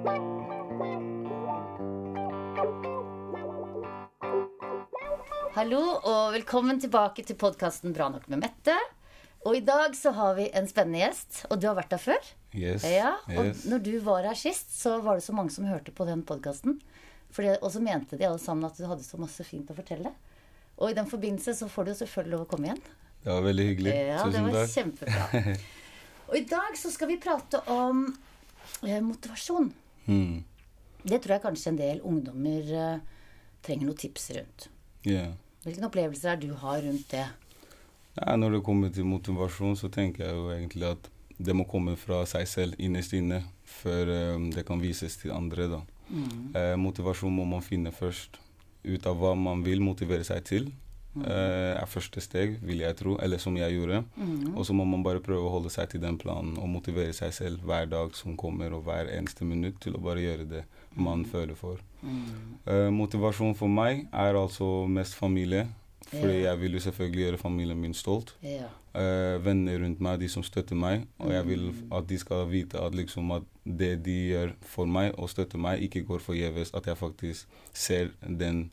Hallo og velkommen tilbake til podcasten Bra nok med Mette. Og I dag så har vi en spennende gjest, og du har vært der før. Yes, ja, og yes. når du var her sist, så var det så mange som hørte på den podcasten. Og så mente de alle sammen at du hadde så masse fint å fortelle. Og I den forbindelse så får du selvfølgelig lov å komme igjen. Det var veldig hyggelig. Ja, det var kjempebra. Og I dag så skal vi prate om motivasjon. Det tror jeg kanskje en del ungdommer trenger noen tips rundt. Yeah. Hvilke opplevelser du har rundt det? Ja, når det kommer til motivasjon, så tenker jeg jo egentlig at det må komme fra seg selv innerst inne, før det kan vises til andre da. Motivasjon må man finne først, ut av hva man vil motivere seg til. Første steg, vil jeg tro, eller som jeg gjorde. Og så må man bare prøve å holde seg til den planen, og motivere seg selv hver dag som kommer, og hver eneste minutt til å bare gjøre det man føler for. Motivasjon for meg altså mest familie, fordi jeg vil jo selvfølgelig gjøre familien min stolt. Venner rundt meg, de som støtter meg, og jeg vil at de skal vite at, liksom, at det de gjør for meg og støtter meg ikke går forgjeves, at jeg faktisk ser den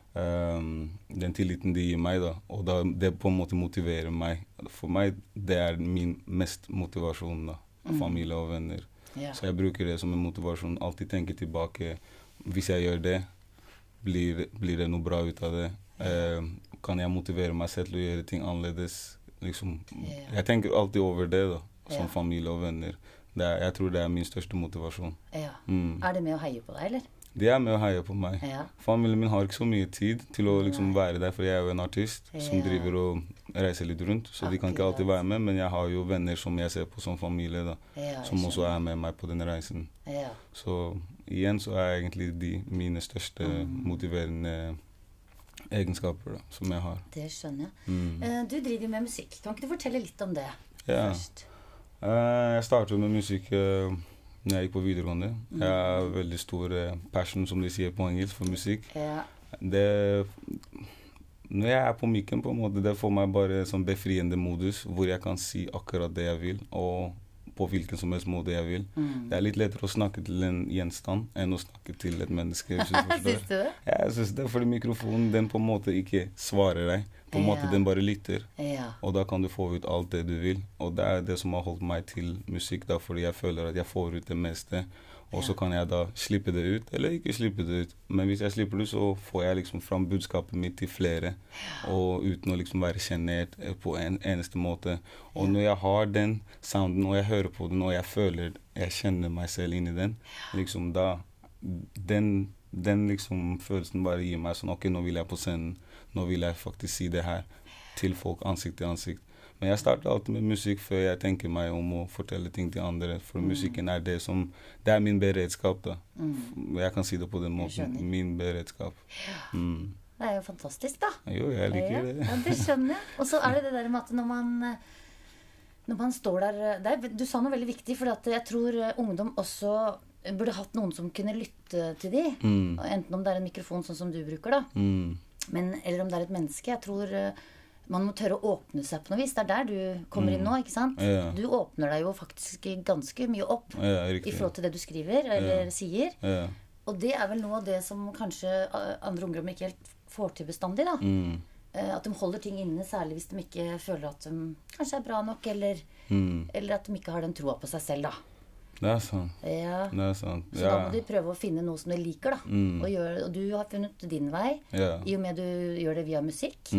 tilliten de gir meg da, og da det på en måte motiverer meg. For meg, det min mest motivasjon da, familie og venner. Så jeg bruker det som en motivasjon, alltid tenke tilbake, hvis jeg gjør det, blir det noe bra ut av det? Kan jeg motivere meg selv til å gjøre ting annerledes? Liksom, jeg tenker alltid over det da, som familie og venner. Jeg tror det min største motivasjon. Det med å heie på deg, eller? Det med å heie på meg. Familien min har ikke så mye tid til å liksom være der, for jeg jo en artist som driver og reiser litt rundt, så de kan ikke alltid være med, men jeg har jo venner som jeg ser på som familie da, som også med meg på den reisen. Så igjen så egentlig de mine største motiverende egenskaper da, som jeg har. Det skjønner jeg. Du driver med musikk. Kan ikke du fortelle litt om det først? Jeg startet med musikk når jeg gikk på videregående. Jeg har veldig stor passion, som de sier på engelsk, for musikk. Når jeg på mikken på en måte, det får meg bare sånn befriende modus, hvor jeg kan si akkurat det jeg vil, og på hvilken som helst måte jeg vil. Det litt lettere å snakke til en gjenstand enn å snakke til et menneske. Syns du det? Jeg synes det, fordi mikrofonen, den på en måte ikke svarer deg. På en måte den bare lytter. Og da kan du få ut alt det du vil. Og det det som har holdt meg til musikk da, fordi jeg føler at jeg får ut det meste. Og så kan jeg da slippe det ut, eller ikke slippe det ut. Men hvis jeg slipper det, så får jeg liksom fram budskapet mitt til flere. Og uten å liksom være kjennert på en eneste måte. Og når jeg har den sounden, og jeg hører på den, og jeg føler, jeg kjenner meg selv inn i den, liksom da, den liksom følelsen bare gir meg sånn, ok, nå vil jeg på scenen, nå vil jeg faktisk si det her til folk ansikt til ansikt. Men jeg starter alltid med musikk før jeg tenker meg om å fortelle ting til andre, for musikken det min beredskap da. Jeg kan si det på den måten, min beredskap. Det jo fantastisk da. Jo, jeg liker det. Ja, det skjønner jeg. Og så det der med at når man står der, du sa noe veldig viktig, for at jeg tror ungdom også burde hatt noen som kunne lytte til de, enten om det en mikrofon sånn som du bruker da, eller om det et menneske. Jeg tror man må tørre å åpne seg på noe vis. Det der du kommer inn nå, ikke sant? Du åpner deg jo faktisk ganske mye opp i forhold til det du skriver eller sier. Og det vel noe av det som kanskje andre ungdommer ikke helt får til bestandig da. At de holder ting inne, særlig hvis de ikke føler at de kanskje bra nok, eller at de ikke har den troa på seg selv da. Det sant. Det sant. Så da må du prøve å finne noe som du liker da. Og du har funnet din vei, i og med du gjør det via musikk.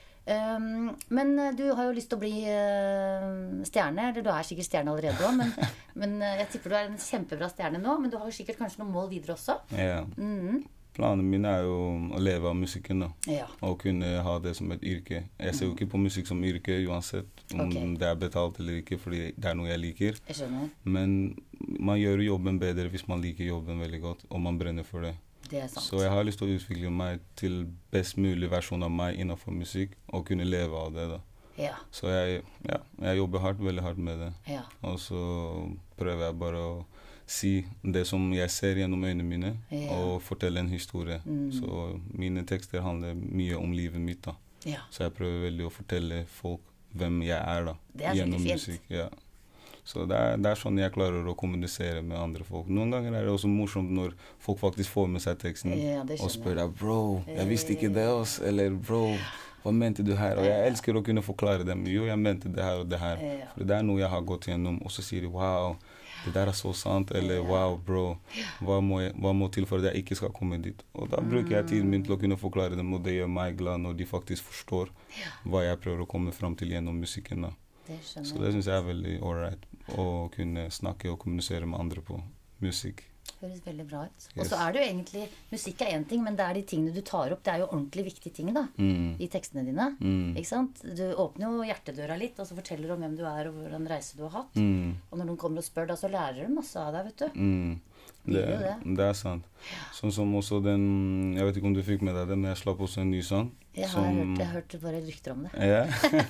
Men du har jo lyst til å bli stjerne, eller du sikkert stjerne allerede også, men jeg tipper du en kjempebra stjerne nå, men du har jo sikkert kanskje noen mål videre også. Planen min jo å leve av musikken da, og kunne ha det som et yrke. Jeg ser jo ikke på musikk som yrke uansett om det betalt eller ikke, fordi det noe jeg liker. Jeg skjønner. Men man gjør jobben bedre hvis man liker jobben veldig godt, og man brenner for det. Det sant. Så jeg har lyst til å utvikle meg til best mulig versjon av meg innenfor musikk, og kunne leve av det da. Så jeg jobber veldig hardt med det. Og så prøver jeg bare å si det som jeg ser gjennom øynene mine, og fortelle en historie. Så mine tekster handler mye om livet mitt da. Så jeg prøver veldig å fortelle folk hvem jeg da, det gjennom musikk. Musikk. Så det er sånn jeg klarer å kommunisere med andre folk. Noen ganger er det også morsomt når folk faktisk får med seg teksten og spør deg, bro, jeg visste ikke det også, eller bro, hva mente du her? Og jeg elsker å kunne forklare dem, jo, jeg mente det her og det her. For det er noe jeg har gått gjennom, og så sier de, wow, det der er så sant, eller wow, bro, hva må til for at jeg ikke skal komme dit? Og da bruker jeg tiden min til å kunne forklare dem, og det gjør meg glad når de faktisk forstår hva jeg prøver å komme frem til gjennom musikken da. Så det synes jeg er veldig alright, å kunne snakke og kommunisere med andre på musikk. Høres veldig bra ut. Og så er det jo egentlig, musikk er en ting, men det er de tingene du tar opp, det er jo ordentlig viktige ting da, i tekstene dine, ikke sant? Du åpner jo hjertedøra litt, og så forteller om hvem du er, og hvordan reise du har hatt. Og når noen kommer og spør da, så lærer du masse av deg, vet du. Det er sant. Sånn som også den, jeg vet ikke om du fikk med deg det, men jeg slapp også en ny sang. Jeg har hørt bare rykter om det. Ja.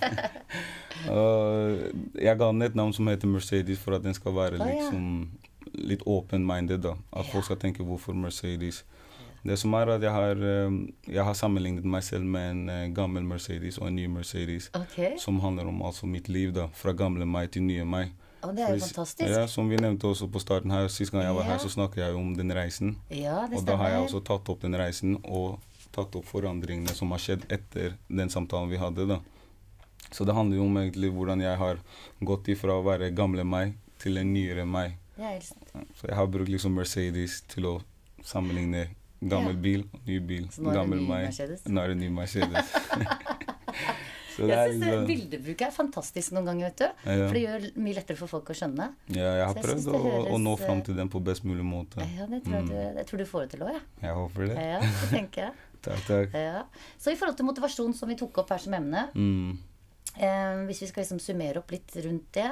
Jeg ga den et navn som heter Mercedes, for at den skal være liksom litt open-minded da. At folk skal tenke hvorfor Mercedes. Det som er at jeg har sammenlignet meg selv med en gammel Mercedes og en ny Mercedes. Som handler om altså mitt liv da, fra gamle meg til nye meg. Det er jo fantastisk. Ja, som vi nevnte også på starten her, sist gang jeg var her, så snakket jeg om den reisen. Ja, det stemmer. Og da har jeg også tatt opp den reisen, og tatt opp forandringene som har skjedd etter den samtalen vi hadde da. Så det handler jo om egentlig hvordan jeg har gått ifra å være gamle meg til en nyere meg. Det er helt sant. Så jeg har brukt liksom Mercedes til å sammenligne gammel bil, ny bil, gammel meg. Nå er det ny Mercedes. Jeg synes bildebruk er fantastisk noen ganger, vet du. For det gjør mye lettere for folk å skjønne. Ja, jeg har prøvd å nå frem til den på best mulig måte. Ja, det tror du får det til også, ja. Jeg håper det. Ja, det tenker jeg. Takk. Ja. Så i forhold til motivasjon som vi tok opp her som emne, hvis vi skal liksom summere opp litt rundt det,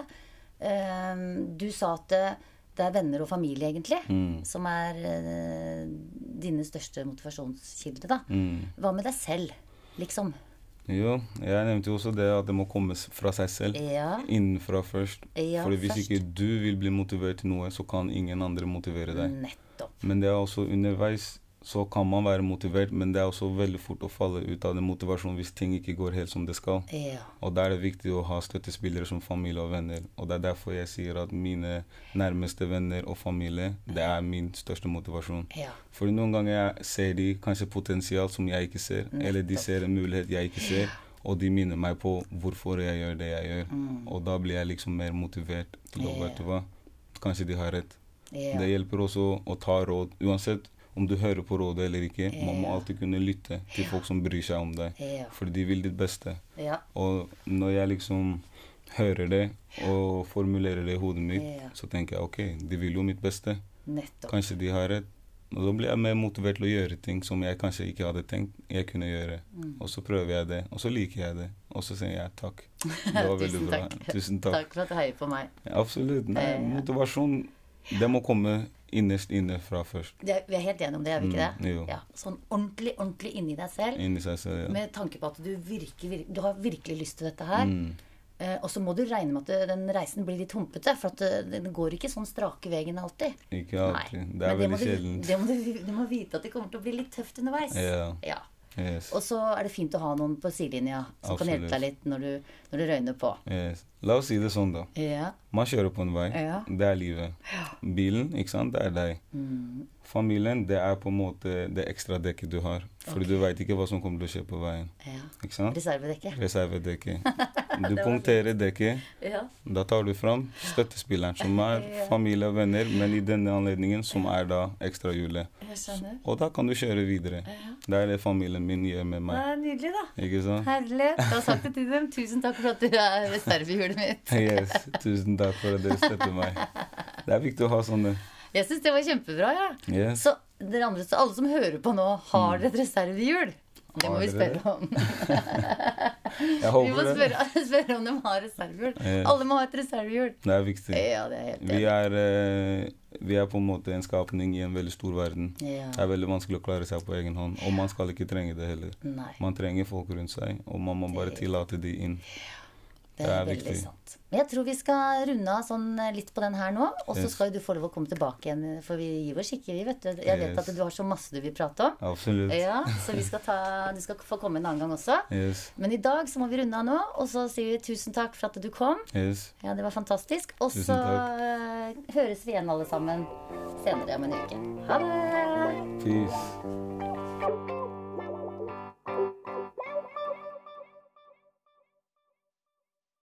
du sa at det er venner og familie egentlig, som er dine største motivasjonskilder da. Hva med deg selv, liksom? Jo, jeg nevnte jo også det at det må komme fra seg selv, innenfra først. For hvis ikke du vil bli motivert til noe, så kan ingen andre motivere deg. Nettopp. Men det er også underveis, så kan man være motivert, men det er også veldig fort å falle ut av den motivasjonen hvis ting ikke går helt som det skal. Og da er det viktig å ha støttespillere som familie og venner. Og det er derfor jeg sier at mine nærmeste venner og familie, det er min største motivasjon. For noen ganger jeg ser de kanskje potensial som jeg ikke ser, eller de ser en mulighet jeg ikke ser, og de minner meg på hvorfor jeg gjør det jeg gjør. Og da blir jeg liksom mer motivert til å vet du hva, kanskje de har rett. Det hjelper også å ta råd, uansett om du hører på rådet eller ikke, man må alltid kunne lytte til folk som bryr seg om deg, for de vil ditt beste. Og når jeg liksom hører det og formulerer det i hodet mitt, så tenker jeg, ok, de vil jo mitt beste. Kanskje de har rett. Og da blir jeg mer motivert til å gjøre ting som jeg kanskje ikke hadde tenkt jeg kunne gjøre. Og så prøver jeg det, og så liker jeg det, og så sier jeg takk. Det var veldig bra. Tusen takk. Takk for at du heier på meg. Absolutt. Nei, motivasjon, det må komme innerst inne fra først. Vi er helt enige om det, er vi ikke det? Ja, sånn ordentlig inni deg selv. Inni seg selv, ja. Med tanke på at du har virkelig lyst til dette her. Og så må du regne med at den reisen blir litt humpete, for at den går ikke sånn strake veien alltid. Ikke alltid. Det er veldig sjeldent. Du må vite at det kommer til å bli litt tøft underveis. Ja. Og så er det fint å ha noen på sidelinja som kan hjelpe deg litt når du røyner på. La oss si det sånn da. Man kjører på en vei. Det er livet. Bilen, ikke sant? Det er deg. Familien, det er på en måte det ekstra dekket du har. Fordi du vet ikke hva som kommer til å skje på veien. Ikke sant? Reservedekket. Du punkterer dekket. Da tar du fram støttespilleren, som er familie og venner, men i denne anledningen som er da ekstra hjulet. Og da kan du kjøre videre. Det er det familien min gjør med meg. Det er nydelig da. Ikke sant? Herlig. Du har sagt det til dem. Tusen takk for at du er reservehjulet mitt. Tusen takk for at dere støtter meg. Det er viktig å ha sånne. Jeg synes det var kjempebra, ja. Så dere andre, så alle som hører på nå, har dere et reservehjul? Det må vi spørre om. Vi må spørre om de har reservehjul. Alle må ha et reservehjul. Det er viktig. Ja, det er helt enig. Vi er på en måte en skapning i en veldig stor verden. Det er veldig vanskelig å klare seg på egen hånd, og man skal ikke trenge det heller. Man trenger folk rundt seg, og man må bare tillate de inn. Det er veldig viktig. Sant. Men jeg tror vi skal runde av sånn litt på den her nå, og så skal jo du få lov å komme tilbake igjen, for vi gir oss ikke, vi vet du. Jeg vet at du har så masse du vil prate om. Absolutt. Ja, så du skal få komme en annen gang også. Men i dag så må vi runde av nå, og så sier vi tusen takk for at du kom. Ja, det var fantastisk. Og så høres vi igjen alle sammen senere om en uke. Ha det! Peace.